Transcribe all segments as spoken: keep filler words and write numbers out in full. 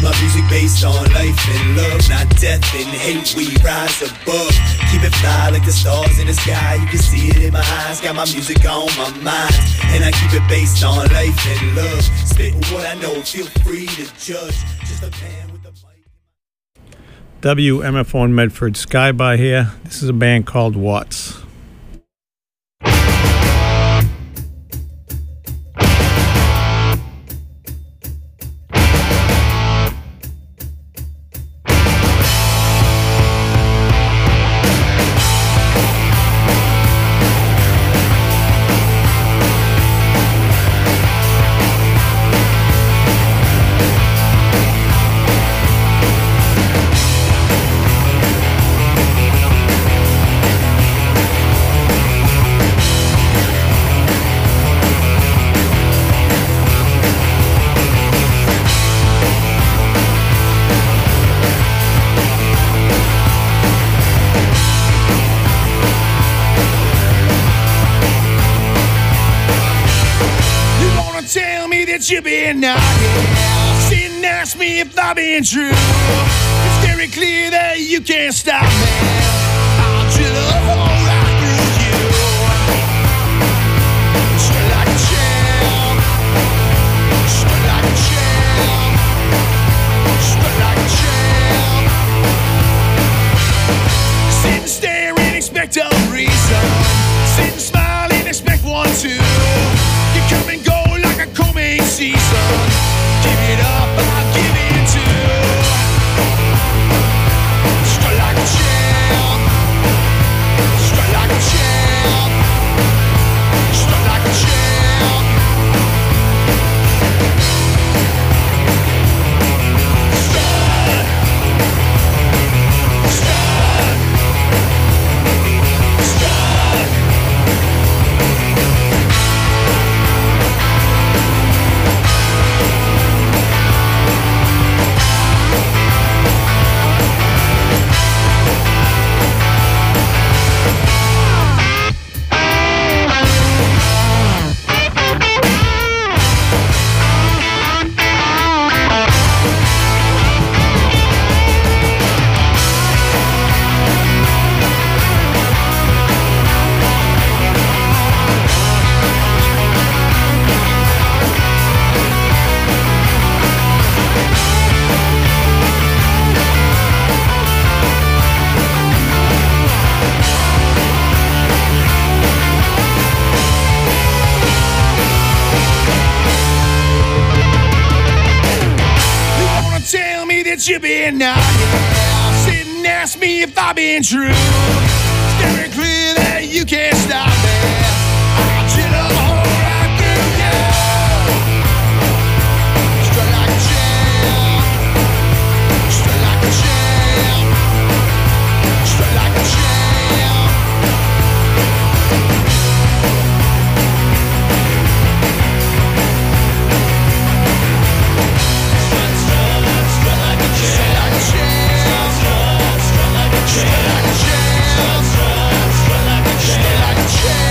my music based on life and love, not death and hate. We rise above, keep it fly like the stars in the sky. You can see it in my eyes, got my music on my mind, and I keep it based on life and love. Spit what I know, feel free to judge. Just a man with a mic. W M F one Medford, Skyby here. This is a band called Watts. You been out here, sit and ask me if I've been true. It's very clear that you can't stop me. I'll drill a hole right through you. Straight like a champ, straight like a champ, straight like a champ. Sit and stare and expect a reason. Sit and smile and expect one too. You come and go like a coming season. Give it up, I'll give it to you. Straight like a champ, straight like a champ, straight like a champ. Strut, strut, strut. You been out here, sit and ask me if I've been true. It's very clear that you can't stop me. I'll chill a hole right through you. Straight like a champ, straight like a champ, straight like a champ. Straight like a champ, straight like a champ, straight like a champ.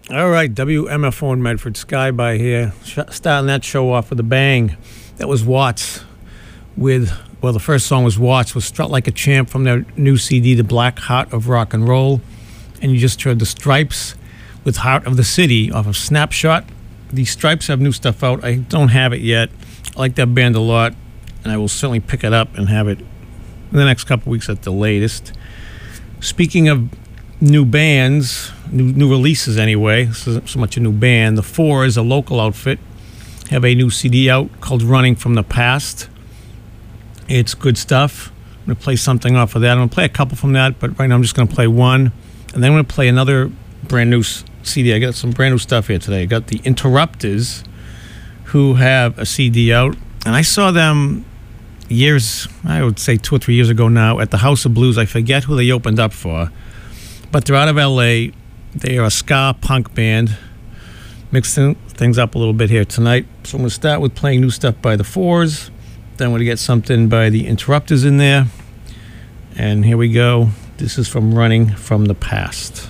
All right, W M F O in Medford, Sky by here. Sh- starting that show off with a bang. That was Watts with, well, the first song was Watts, was Strut Like a Champ from their new C D, The Black Heart of Rock and Roll. And you just heard The Stripes with Heart of the City off of Snapshot. The Stripes have new stuff out. I don't have it yet. I like that band a lot, and I will certainly pick it up and have it in the next couple weeks at the latest. Speaking of new bands, new new releases anyway, this isn't so much a new band. The Four is a local outfit, have a new C D out called Running from the Past. It's good stuff. I'm going to play something off of that. I'm going to play a couple from that, but right now I'm just going to play one. And then I'm going to play another brand new C D. I got some brand new stuff here today. I got the Interrupters, who have a C D out. And I saw them years, I would say two or three years ago now, at the House of Blues. I forget who they opened up for. But they're out of L A. They are a ska punk band. Mixing things up a little bit here tonight. So I'm going to start with playing new stuff by the Fours. Then we're going to get something by the Interrupters in there. And here we go. This is from Running from the Past.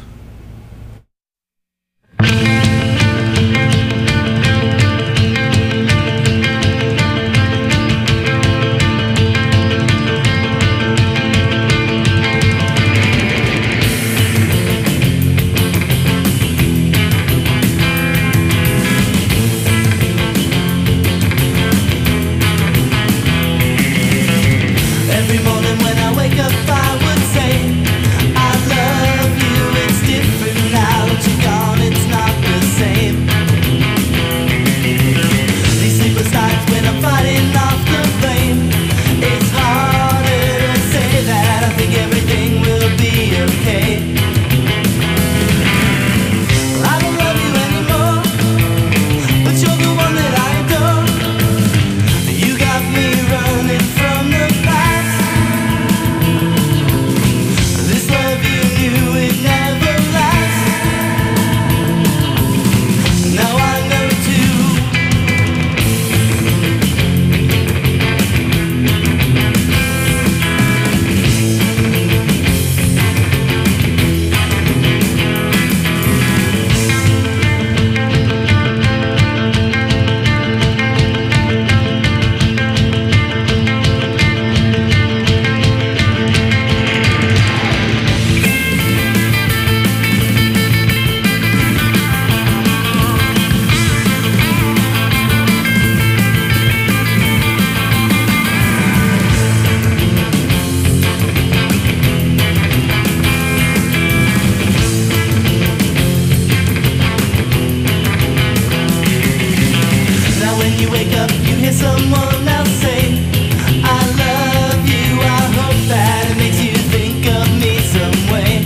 Every morning when I wake up, I would say, I love you, it's different now that you're gone, it's not the same. These sleepless nights when I'm fighting off the blame, it's harder to say that I think everything will be okay. I don't love you anymore, but you're the one that I adore. You got me running from the past. This love you knew it never lasts. Now I know too. Now when you wake up, you hear someone else say, I love you, I hope that it makes you think of me some way.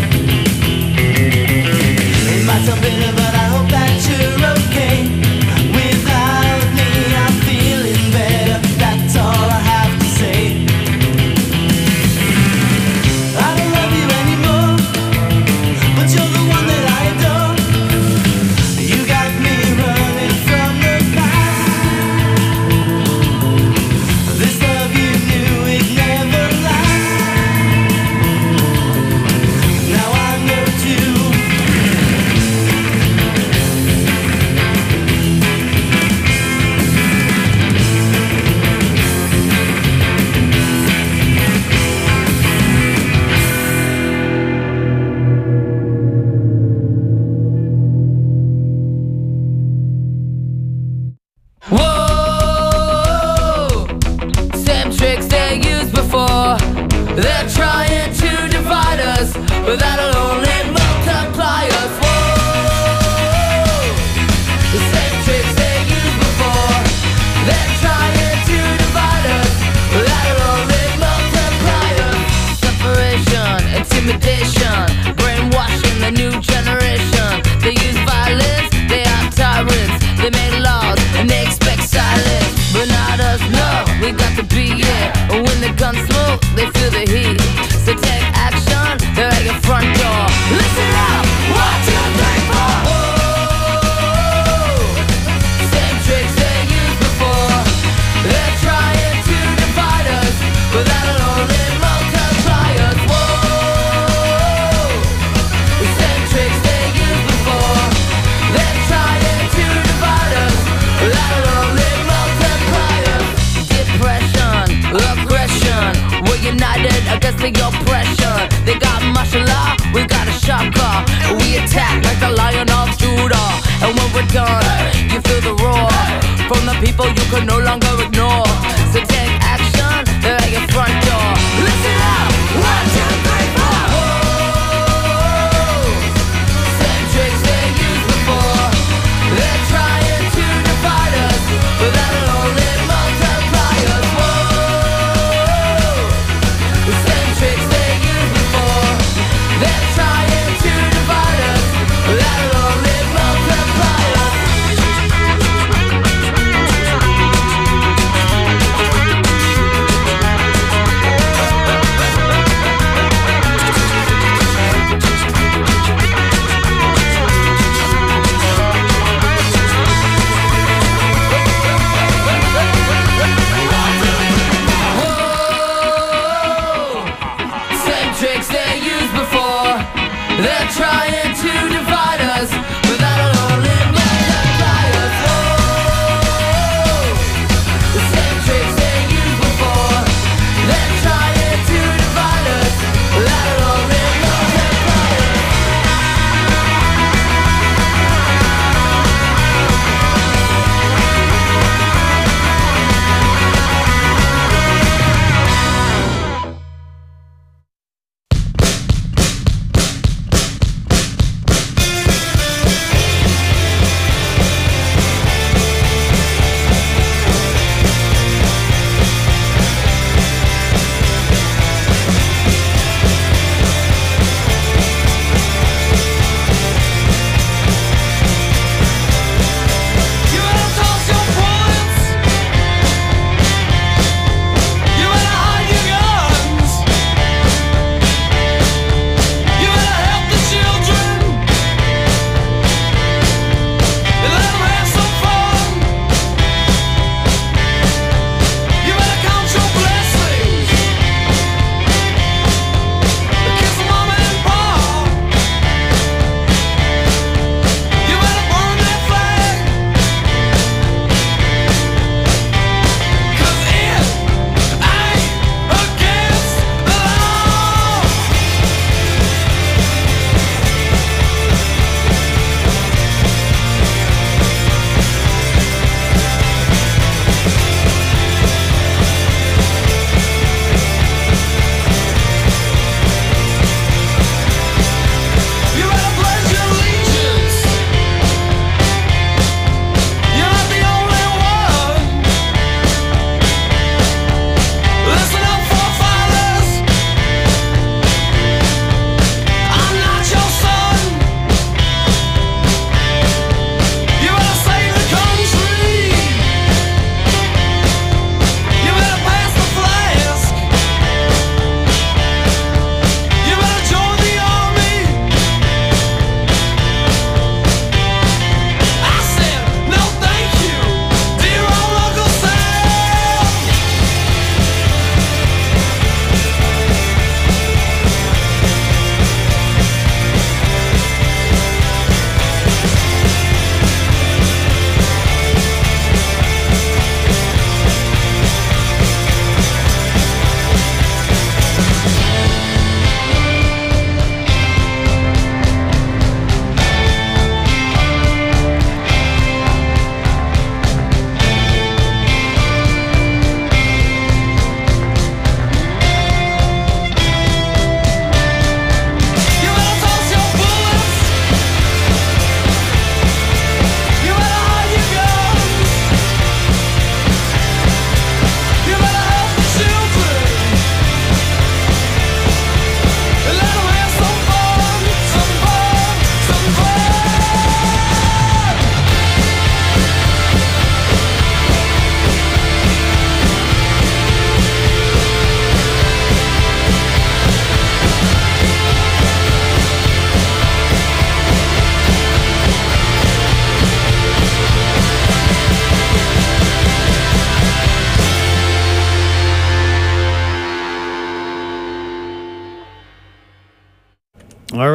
It might sound bitter, but I hope that you're okay. Without me, I'm feeling better, that's all I have to say. I don't love you anymore, but you're the one that I adore. You got me running from the past. This love you knew it never lasts. Now I know too. Whoa! Same tricks they used before. They're trying to divide us, but that'll only multiply us. Whoa! The same tricks they used before. They're trying to divide us, but that'll only multiply us. Separation, intimidation, brainwashing the new generation. They use violence, they are tyrants. They make laws and they expect silence, but not us, no, we got to be it. When the guns smoke, they feel the heat. So take action, they're at your front door.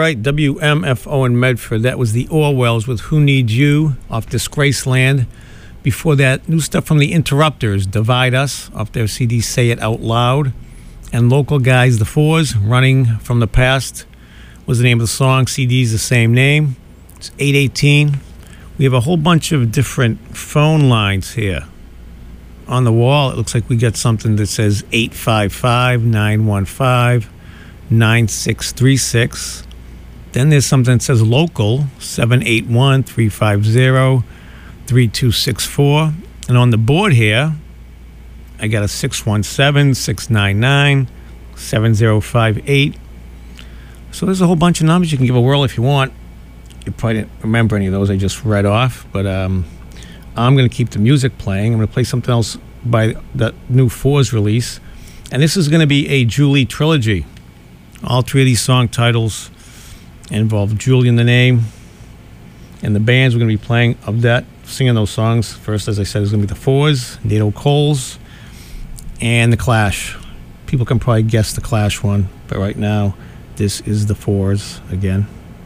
right, W M F O in Medford. That was the Orwells with Who Needs You off Disgraceland. Before that, new stuff from the Interrupters, Divide Us, off their C D Say It Out Loud. And local guys, The Fours, Running from the Past was the name of the song. C D's the same name. It's eight eighteen. We have a whole bunch of different phone lines here. On the wall, it looks like we got something that says eight five five, nine one five, nine six three six. Then there's something that says local, seven eight one, three five zero, three two six four. And on the board here, I got a six one seven, six nine nine, seven zero five eight. So there's a whole bunch of numbers. You can give a whirl if you want. You probably didn't remember any of those I just read off, but um, I'm going to keep the music playing. I'm going to play something else by the new Fours release. And this is going to be a Julie trilogy. All three of these song titles involve Julie in the name. And the bands we're going to be playing of that, singing those songs, first, as I said, is going to be the Fours, Nato Coles, and the Clash. People can probably guess the Clash one, but right now, this is the Fours again.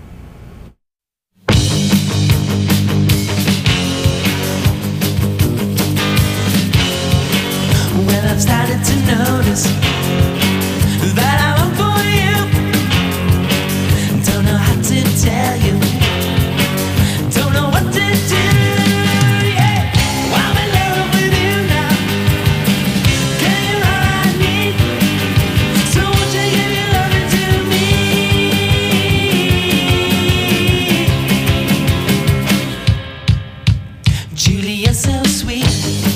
Well, I've started to notice that I long for you. Don't know how to tell you. Don't know what to do. Yeah, I'm in love with you now. Girl, you're all I need. So won't you give your loving to me? Julie, you're so sweet.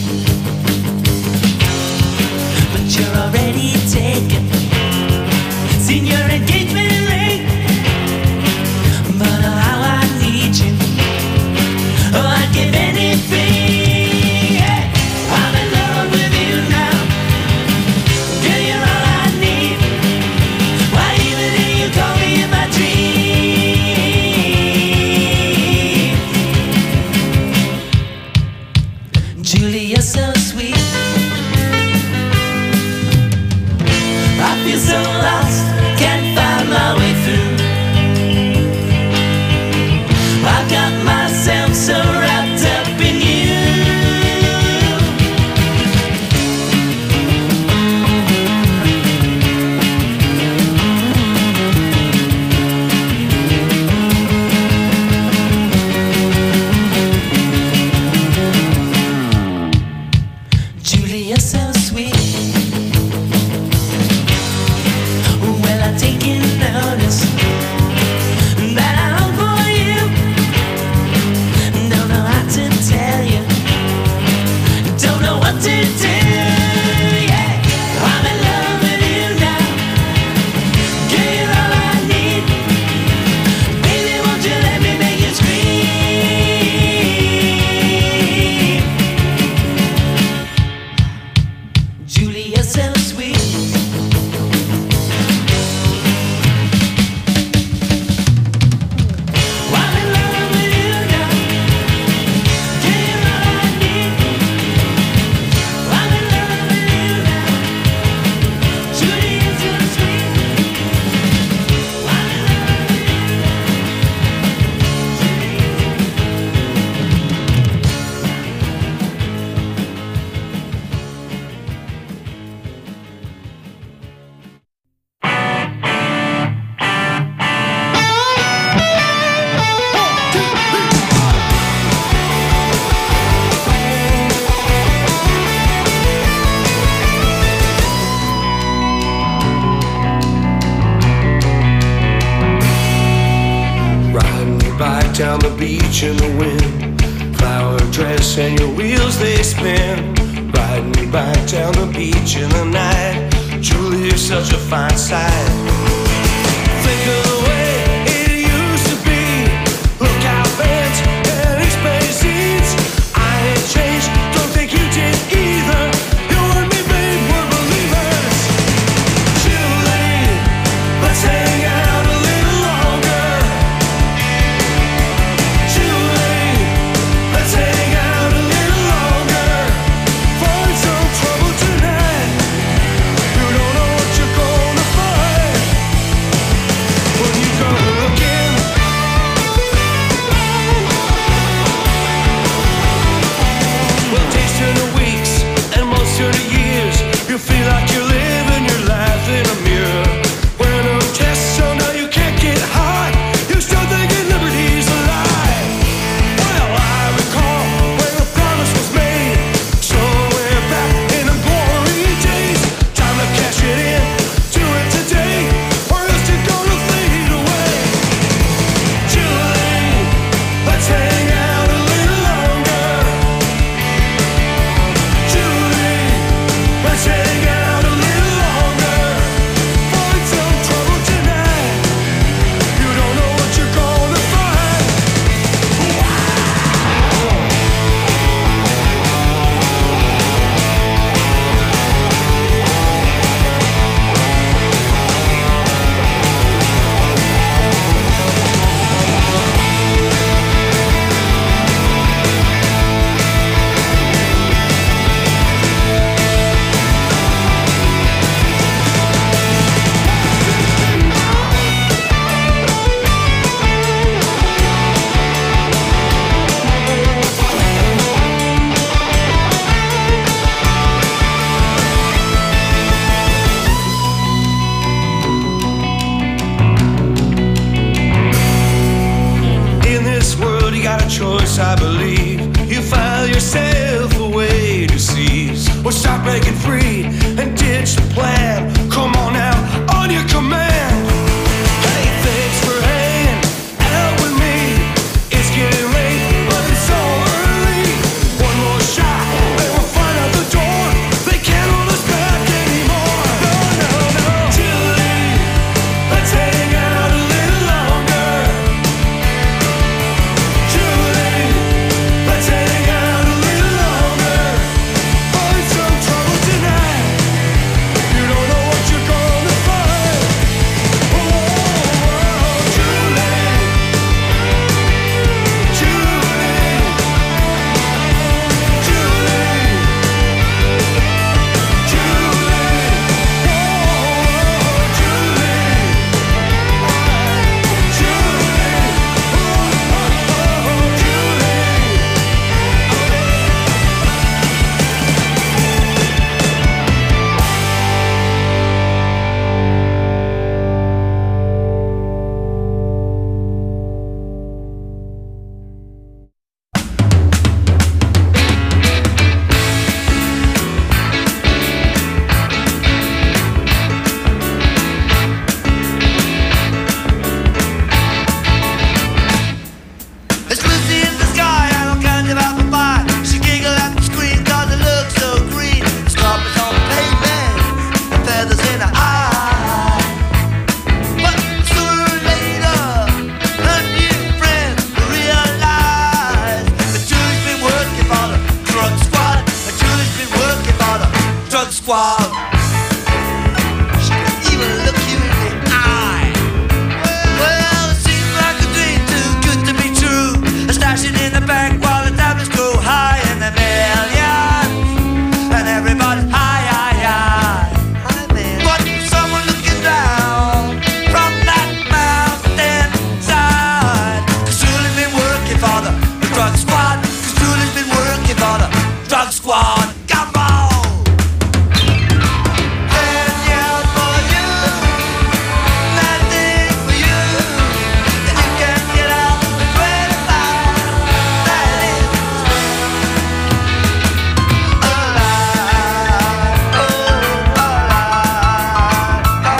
You're already taken. Seen your engagement ring. But oh, how I need you. Oh, I'd give anything. Yeah, I'm in love with you now. Girl, you're all I need. Why even do you call me in my dream? Julie, you're so sweet. I feel so lost, can't find my way through. I got myself so wrapped up in you. Julie, you're so sweet. Well, I've taken notice that I long for you. Don't know how to tell you. Don't know what to do. Yeah, I'm in love with you now. Girl, you're all I need. Baby, won't you let me make you scream? Julie, you're so sweet. Down the beach in the wind, flower dress and your wheels they spin. Riding me back down the beach in the night. Julie, you're such a fine sight. Think of the way it used to be. Look out, bands and expensive seats. I ain't changed, don't think you did either. You and me, babe, we're believers. Julie, let's hang out a little longer. Let's hang out a little longer. Find some trouble tonight. You don't know what you're gonna find when you once I believe you file yourself away to cease or stop breaking free and ditch the plan. Come on now, on your command. Hey, thanks for hanging out with me. It's getting late, but it's so early. One more shot, and we'll find out the door. They can't hold us back anymore. No, no, no. Julie, let's hang out a little longer. Julie, let's hang out a little longer. Find some trouble tonight. You don't know what you're gonna find. Oh, oh, oh, Julie, Julie, Julie, Julie, oh, Julie, Julie, oh, oh, Julie. It's Lucy in the sky, I don't kind of apple pie. She giggle at the screen cause it looks so green. The carpet's on the pavement, and feathers in her eye. But sooner or later, her new friends realize that Julie's been working for the drug squad. That Julie's been working for the drug squad. She can even look you in the eye. Well, it seems like a dream too good to be true. A stashing in the bank while the diamonds grow high in the millions, and everybody's high, high, high. But someone looking down from that mountain side. 'Cause Julie's been working for the, the drug squad. 'Cause Julie's been working for the drug squad. Come on! Ten years for you, nothing for you. And you can get out with twenty-five. That is alive, oh, alive, oh,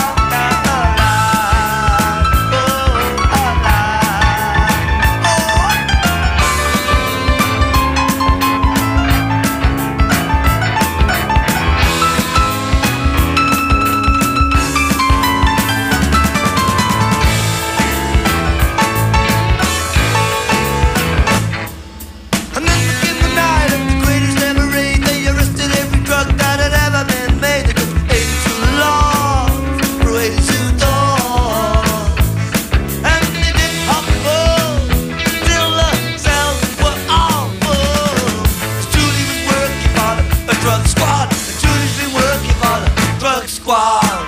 And then in the night of the greatest ever raid, they arrested every drug that had ever been made. They took eighty-two laws for eighty-two doors, and they didn't hop full till the cells were all full. 'Cause Julie was working for the, the drug squad. And Julie's been working for the drug squad.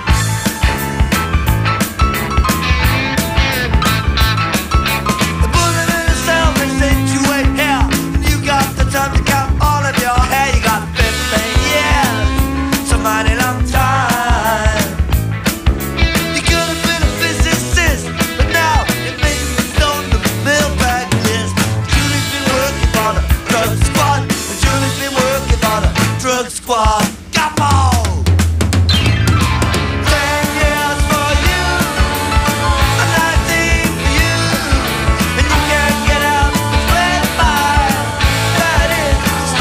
The bullet in the cell, they sent you in here. And you got the time to count all of your hair. You got fifteen years, it's a mighty long time. You could have been a physicist, but now it makes me on the mill practice. Julie's been working for the drug squad. And Julie's been working for the drug squad. Come on! Ten years for you, nineteen for you, and you can't get out with twenty-five. That is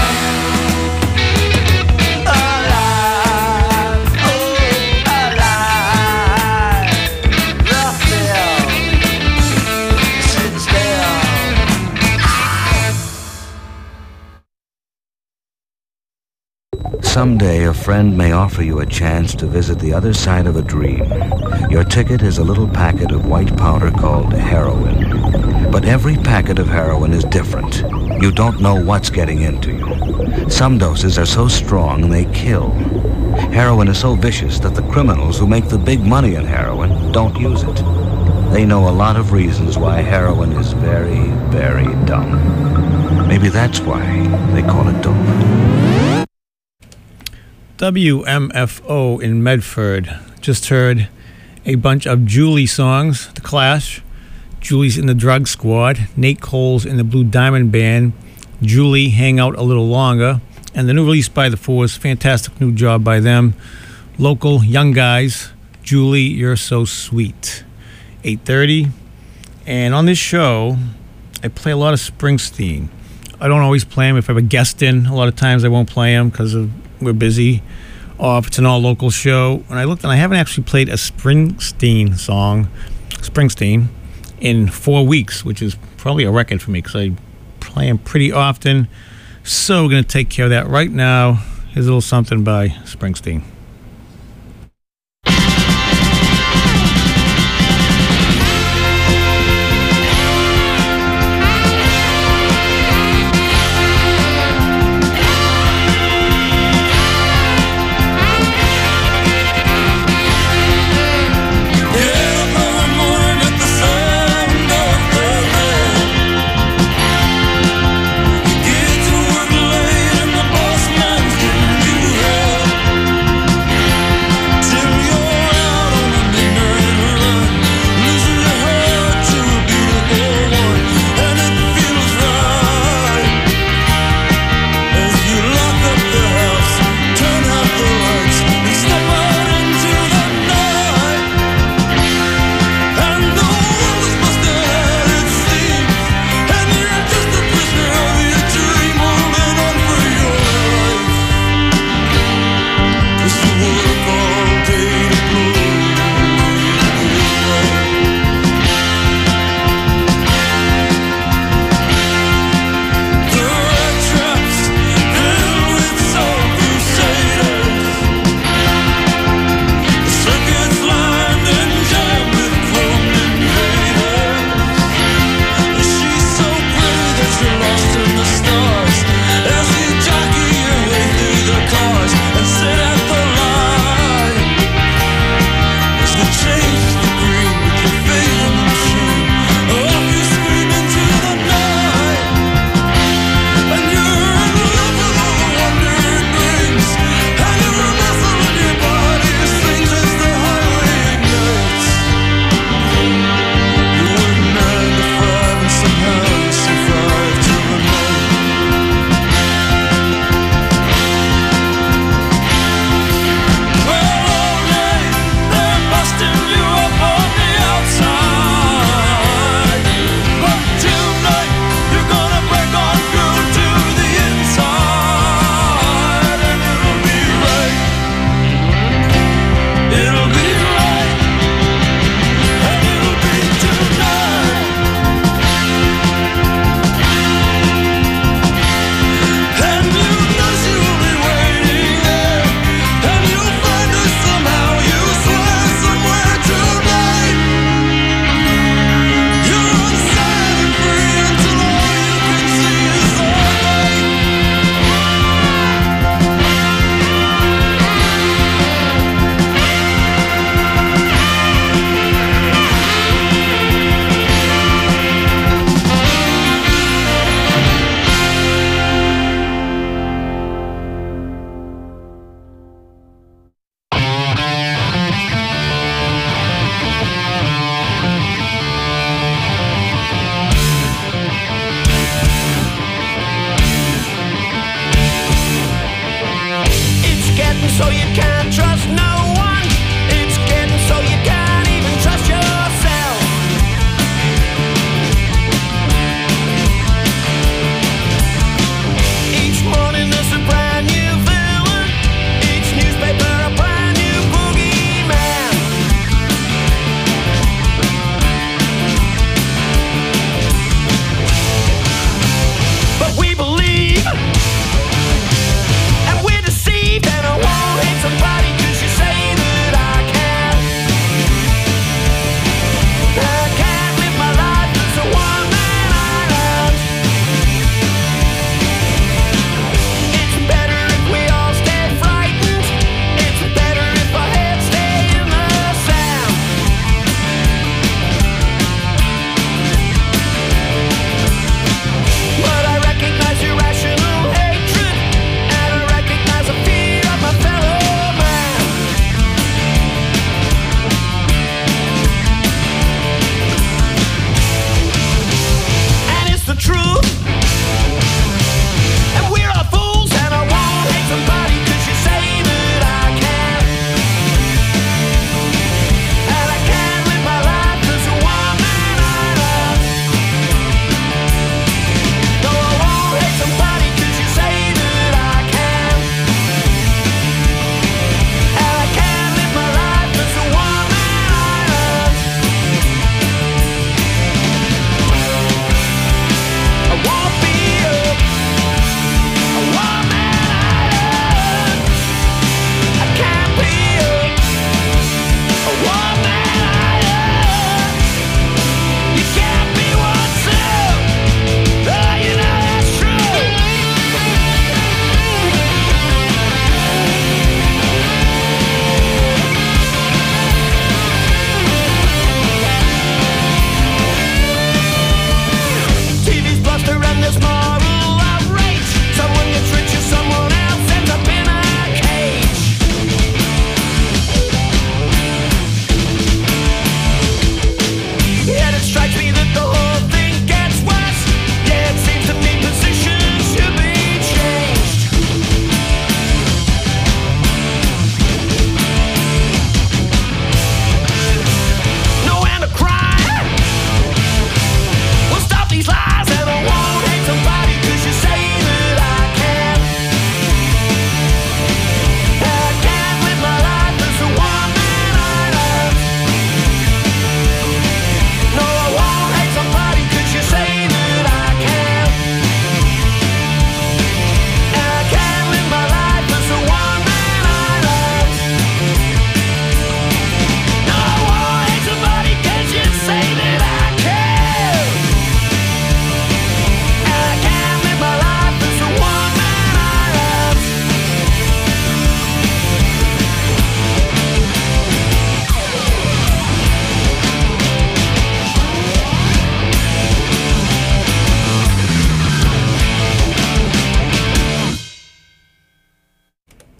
alive, oh, alive. Raphael, sitting still. Someday a friend may offer you a chance to visit the other side of a dream. Your ticket is a little packet of white powder called heroin. But every packet of heroin is different. You don't know what's getting into you. Some doses are so strong they kill. Heroin is so vicious that the criminals who make the big money in heroin don't use it. They know a lot of reasons why heroin is very, very dumb. Maybe that's why they call it dope. W M F O in Medford. Just heard a bunch of Julie songs, The Clash, Julie's in the Drug Squad. Nate Cole's in the Blue Diamond Band. Julie, Hang Out a Little Longer. And the new release by The Fours, fantastic new job by them. Local, young guys. Julie, You're So Sweet. eight thirty. And on this show, I play a lot of Springsteen. I don't always play him. If I have a guest in, a lot of times I won't play him because we're busy. Or if it's an all-local show. And I looked and I haven't actually played a Springsteen song, Springsteen, in four weeks, which is probably a record for me because I play him pretty often. So we're going to take care of that right now. Here's a little something by Springsteen. Get to work late and the boss man's giving you hell.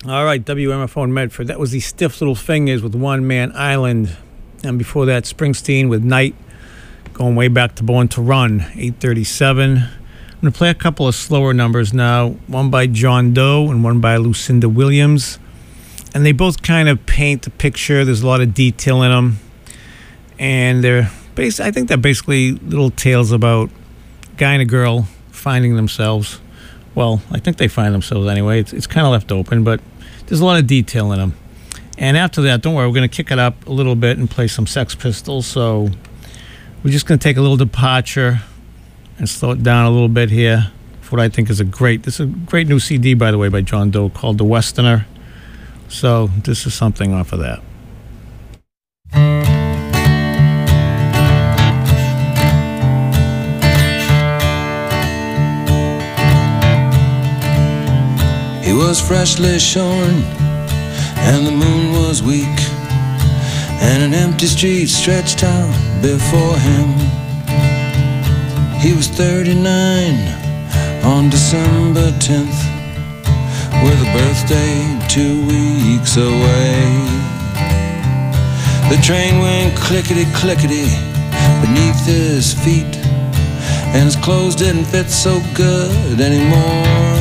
All right, W M F O in Medford. That was the Stiff Little Fingers with One Man Island. And before that, Springsteen with Night, going way back to Born to Run, eight thirty-seven. I'm going to play a couple of slower numbers now, one by John Doe and one by Lucinda Williams. And they both kind of paint the picture. There's a lot of detail in them. And they're bas- I think they're basically little tales about a guy and a girl finding themselves. Well, I think they find themselves anyway. It's, it's kind of left open, but there's a lot of detail in them. And after that, don't worry, we're going to kick it up a little bit and play some Sex Pistols. So we're just going to take a little departure and slow it down a little bit here for what I think is a great, this is a great new C D, by the way, by John Doe called The Westerner. So this is something off of that. He was freshly shorn, and the moon was weak, and an empty street stretched out before him. He was thirty-nine on December tenth, with a birthday two weeks away. The train went clickety-clickety beneath his feet, and his clothes didn't fit so good anymore.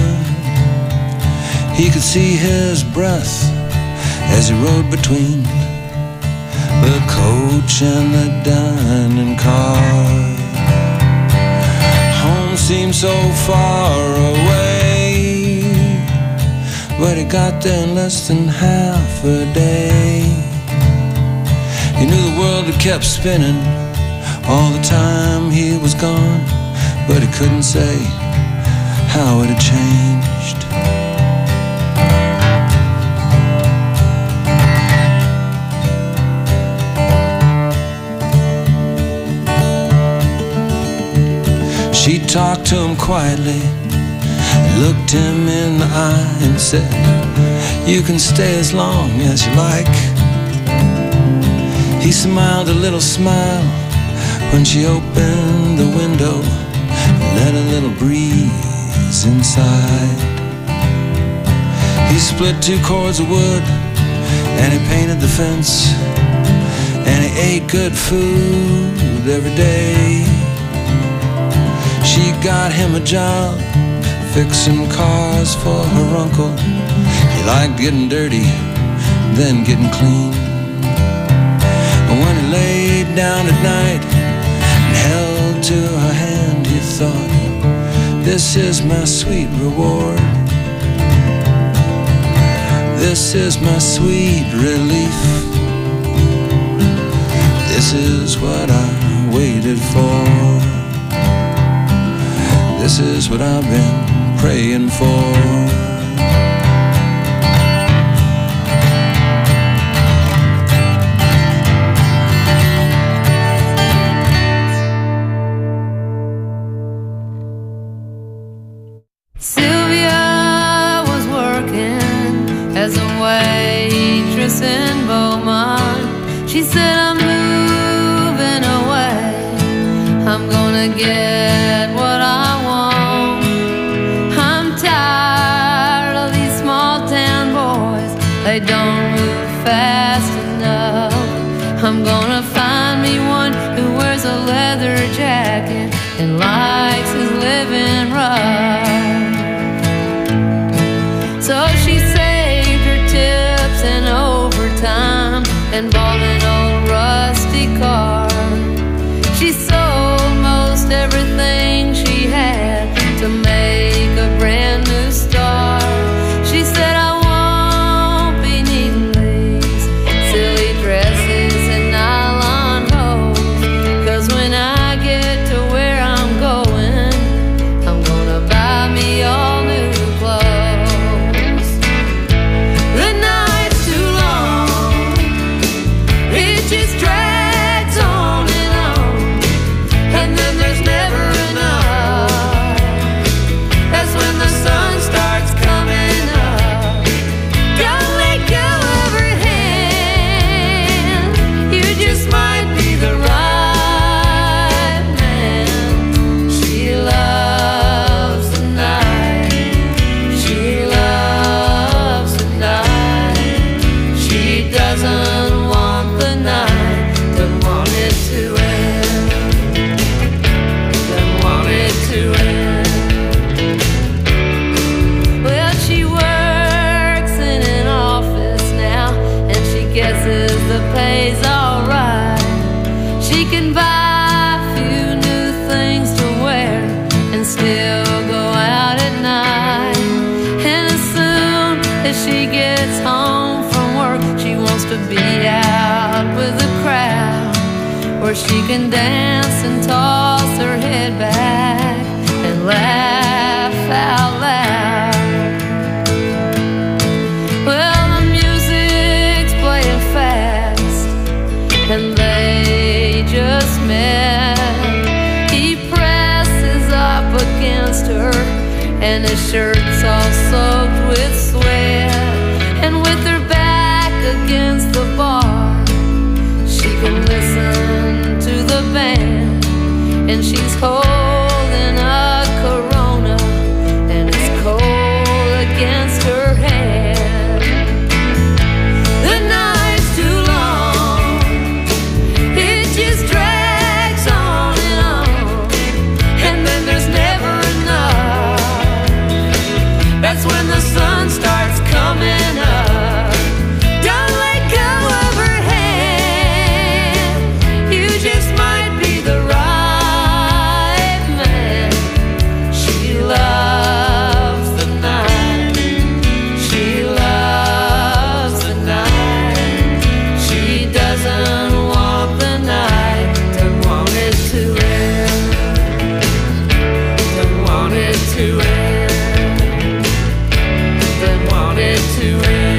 He could see his breath as he rode between the coach and the dining car. Home seemed so far away, but he got there in less than half a day. He knew the world had kept spinning all the time he was gone, but he couldn't say how it had changed. She talked to him quietly, looked him in the eye and said, "You can stay as long as you like." He smiled a little smile when she opened the window and let a little breeze inside. He split two cords of wood and he painted the fence, and he ate good food every day. She got him a job fixing cars for her uncle. He liked getting dirty, then getting clean. And when he laid down at night and held to her hand, he thought, "This is my sweet reward. This is my sweet relief. This is what I waited for. This is what I've been praying for." Sylvia was working as a waitress in Beaumont. She said, "I'm moving away. I'm gonna get what I they don't move fast enough. I'm gonna find me one who wears a leather jacket and likes his living rough." So she saved her tips and overtime and bought an old rusty car. She sold most everything she had to make a brand new start. She said, "I where she can dance and toss her head back and laugh out loud. Well, the music's playing fast and they just met. He presses up against her and his shirt's all soaked with sweat. And with her back against the bar, she can listen to the band. And she's holding a Corona and it's cold against her head. The night's too long, it just drags on and on, and then there's never enough. That's when the sun starts coming up. Don't let go of her hand, you just might be the right man. She loves the night, she loves the night. She doesn't want the night, don't want it to end, don't want it to end, don't want it to end.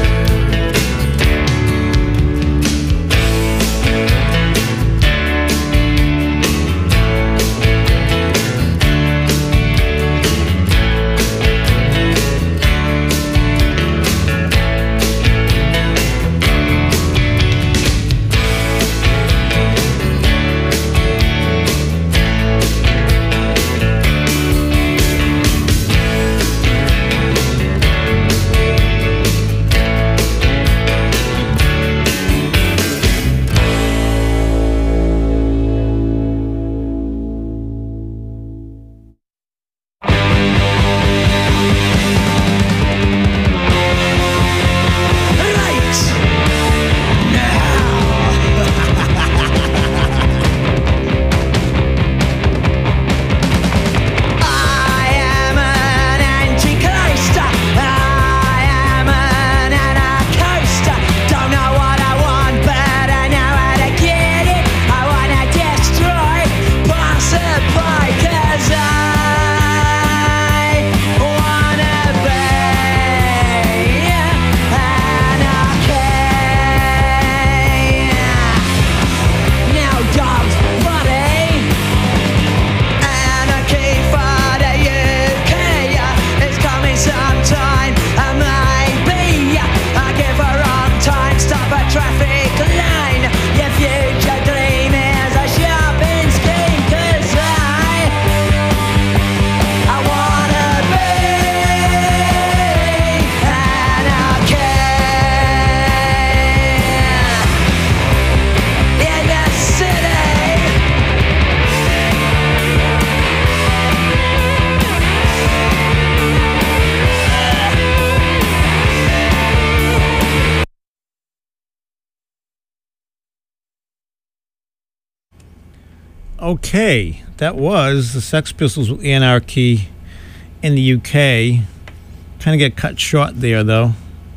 Okay, that was the Sex Pistols with Anarchy in the U K. Kind of get cut short there, though.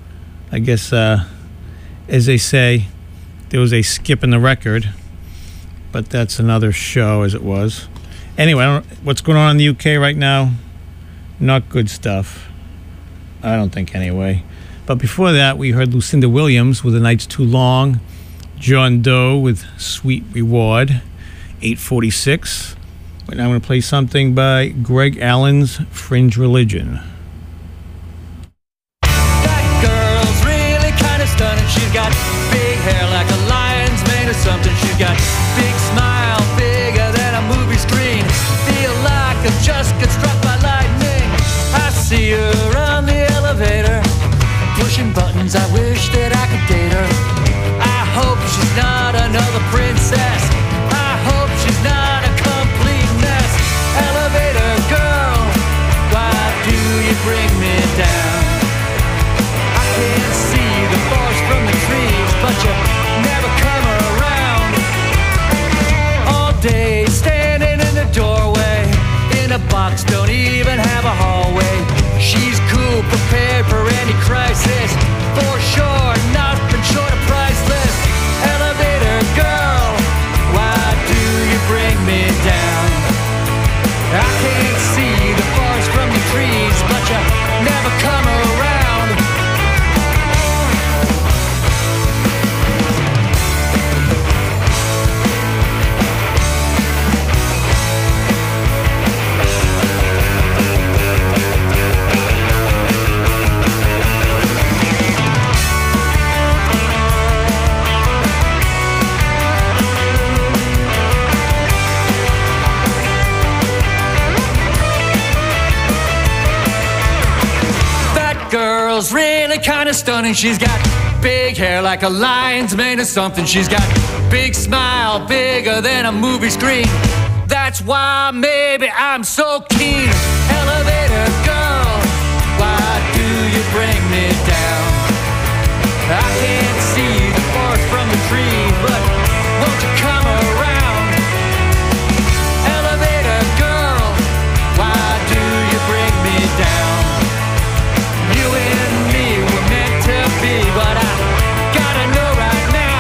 I guess, uh, as they say, there was a skip in the record, but that's another show, as it was. Anyway, I don't, what's going on in the U K right now? Not good stuff. I don't think, anyway. But before that, we heard Lucinda Williams with The Night's Too Long, John Doe with Sweet Reward, eight forty-six. But now I'm going to play something by Greg Allen's Fringe Religion. That girl's really kind of stunning. She's got big hair like a lion's mane or something. She's got big smile, bigger than a movie screen. Feel like I just got struck by lightning. I see her on the elevator, pushing buttons. I wish that I could date her. I hope she's not another princess. I hope she's not a complete mess. Elevator girl, why do you bring me down? I can't see the forest from the trees, but you never come around. All day standing in the doorway, in a box, don't even have a hallway. She's cool, prepared for any crisis. For sure, not girl's really kind of stunning. She's got big hair like a lion's mane or something. She's got big smile, bigger than a movie screen. That's why maybe I'm so keen. Elevator girl, why do you bring me down? I can't see the forest from the tree, but won't you come around? Elevator girl, why do you bring me down? You and me were meant to be, but I gotta know right now.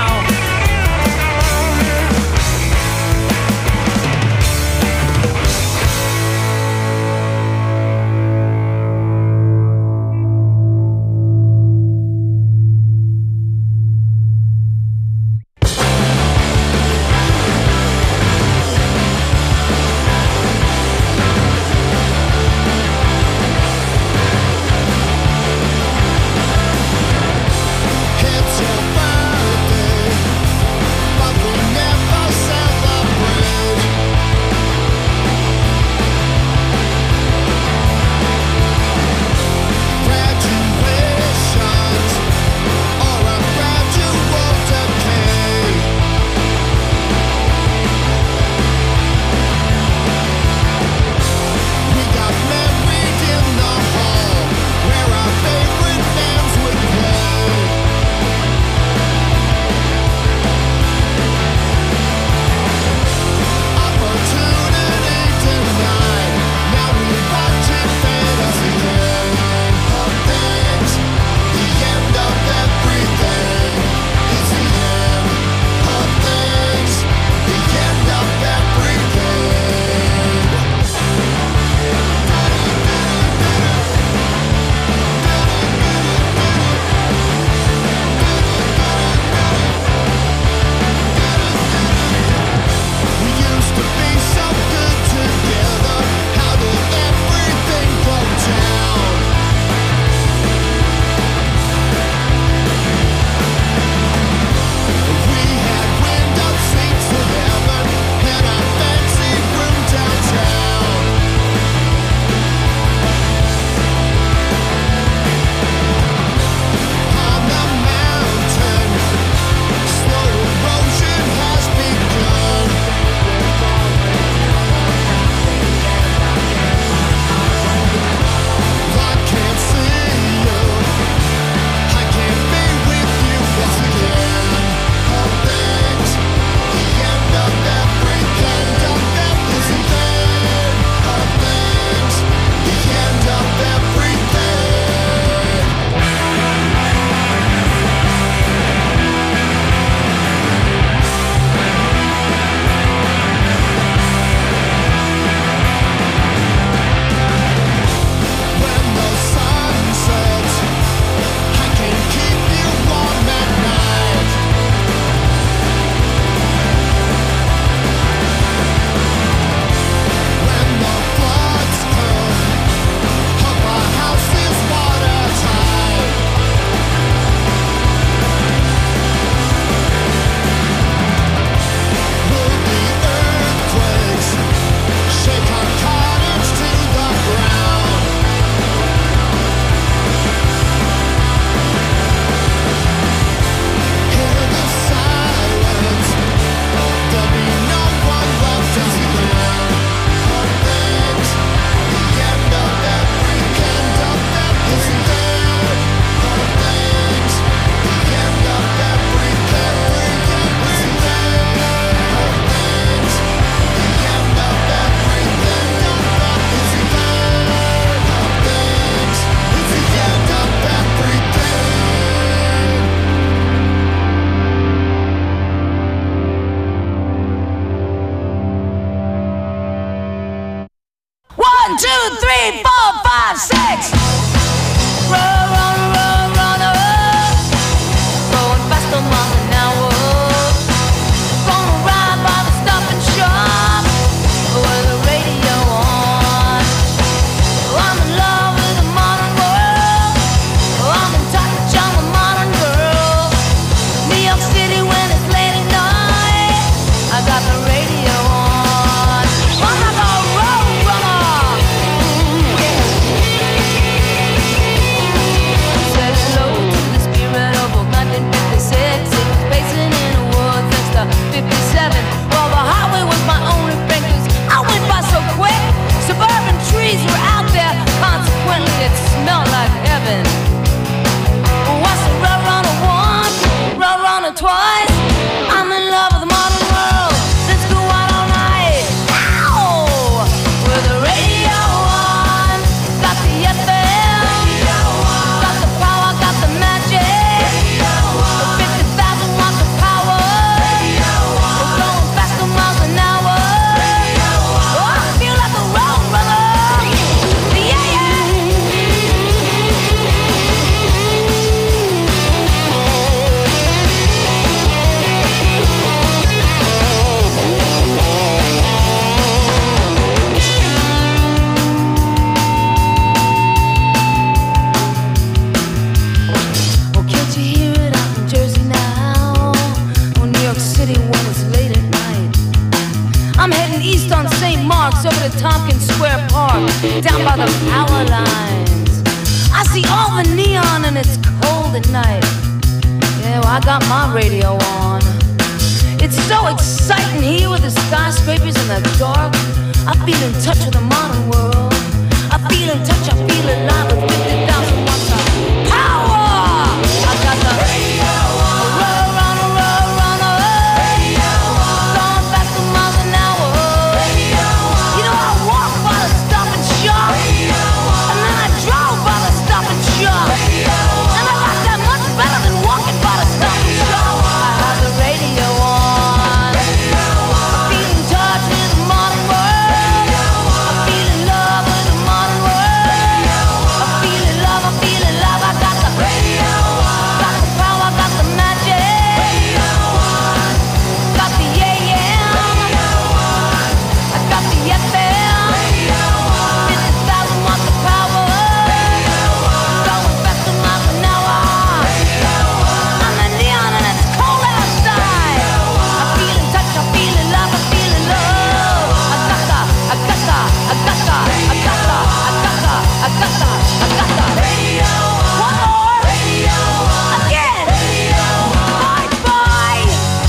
Tompkins Square Park, down by the power lines. I see all the neon and it's cold at night. Yeah, well, I got my radio on. It's so exciting here with the skyscrapers in the dark. I feel in touch with the modern world. I feel in touch, I feel alive with fifty thousand watts of power. I got the radio on. Roll, runner, roll, runner. Radio on. Going faster miles an hour. Radio on. You know I walk by the Stop and Shop. Radio on. And then I drove by the Stop and Shop. Radio on. And I like that much better than walking by the Stop and Shop. I have the radio on. Radio on. I feel in touch with the modern world. Radio on. I feel in love with the modern world. Radio on. I feel in love, I feel in love. I got the radio on. Got the power, got the magic. Radio on. Got the A M. Radio on. I got the F M. Radio on. fifty thousand watts of power. Radio on. Going faster miles an hour. Radio on. I'm the neon and it's cold outside. Radio on. I feel in touch, I feel in love, I feel in love. I got the, I got the, I got the, I got the, I got the, I got the, I got the radio on. One more. Radio on. Again. Radio on. Bye bye.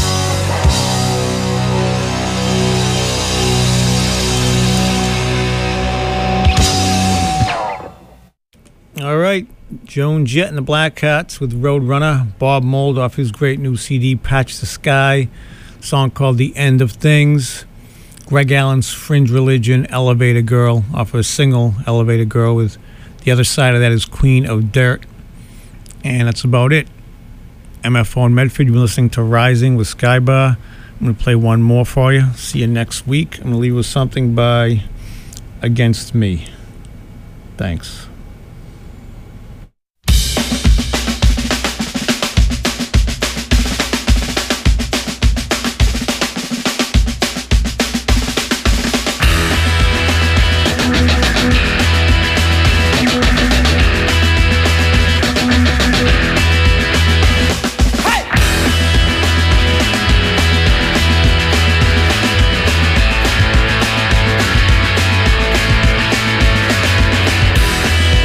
All right, Joan Jett and the Black Cats with Roadrunner. Bob Mould off his great new C D, Patch the Sky. Song called The End of Things. Greg Allen's Fringe Religion, Elevator Girl, off of a single, Elevator Girl, with the other side of that is Queen of Dirt. And that's about it. M F O in Medford, you've been listening to Rising with Skybar. I'm going to play one more for you. See you next week. I'm going to leave with something by Against Me. Thanks. Hey!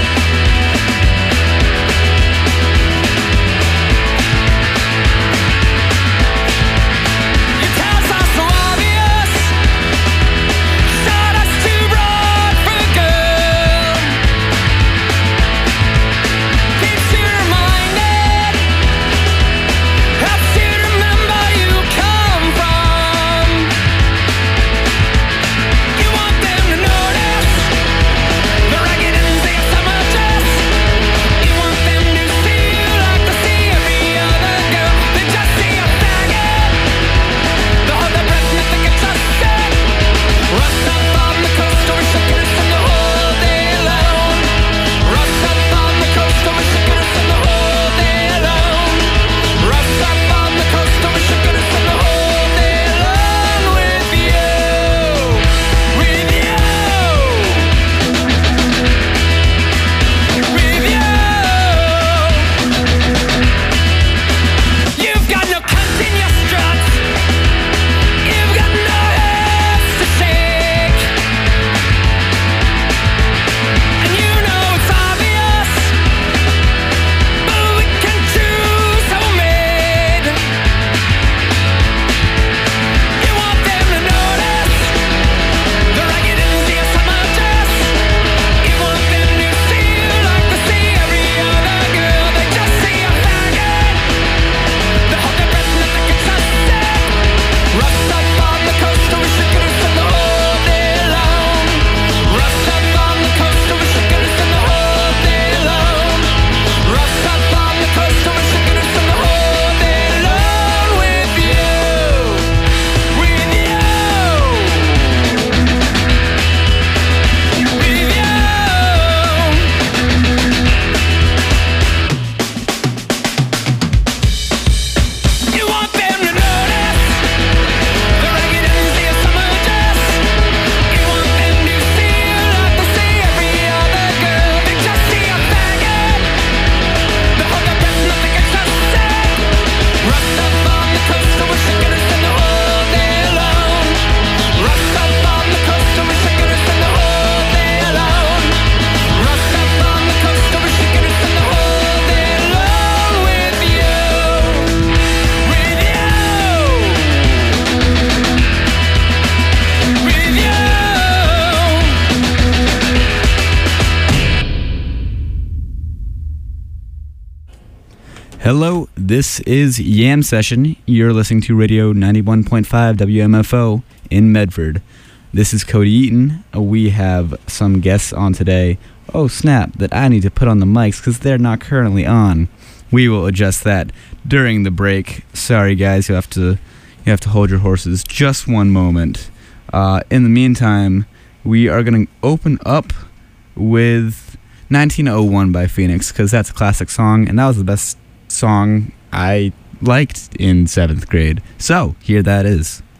Hello, this is Yam Session. You're listening to Radio ninety-one point five W M F O in Medford. This is Cody Eaton. We have some guests on today. Oh, snap, that I need to put on the mics because they're not currently on. We will adjust that during the break. Sorry, guys, you have to you have to hold your horses just one moment. Uh, in the meantime, we are going to open up with nineteen oh one by Phoenix because that's a classic song, and that was the best song I liked in seventh grade. So, here that is.